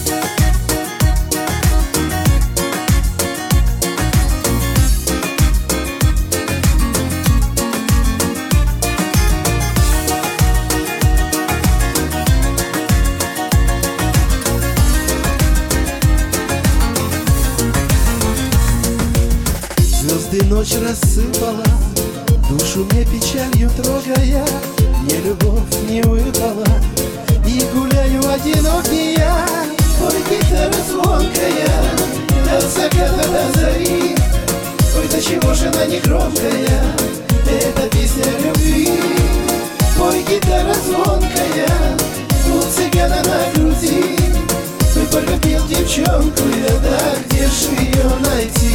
Звезды ночь рассыпала, душу мне печалью трогая. Мне любовь не выпала, и гуляю одинокий я. Ой, гитара звонкая, от заката до зари. Ой, до чего же она не громкая, это песня любви. Ой, гитара звонкая, у цыгана на груди. Ой, полюбил девчонку я, да где ж ее найти?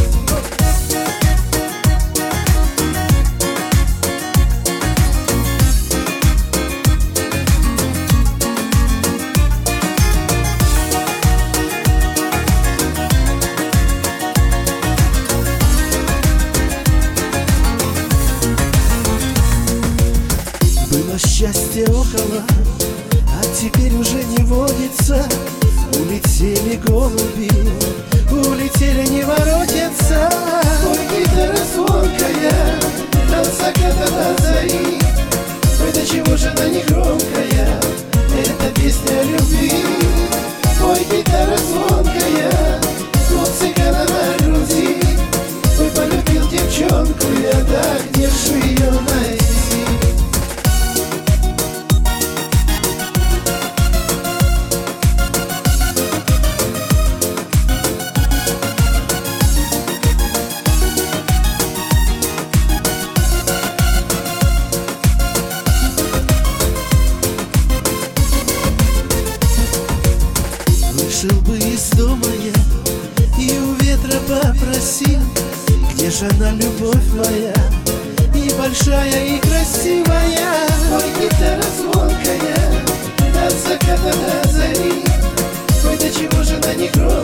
Счастье около, а теперь уже не водится. Улетели голуби, улетели, не воротятся. Ой, гитара звонкая, от заката до зари. Ой, до чего же она не громкая, это песня любви. Ой, гитара звонкая, у цыгана на груди. Ой, полюбил девчонку я, да где ж ее найти? Вышел бы из дома я и у ветра попросил: где же она, любовь моя, и большая, и красивая? Ой, гитара звонкая, от заката до зари. Ой, до чего же она не громкая,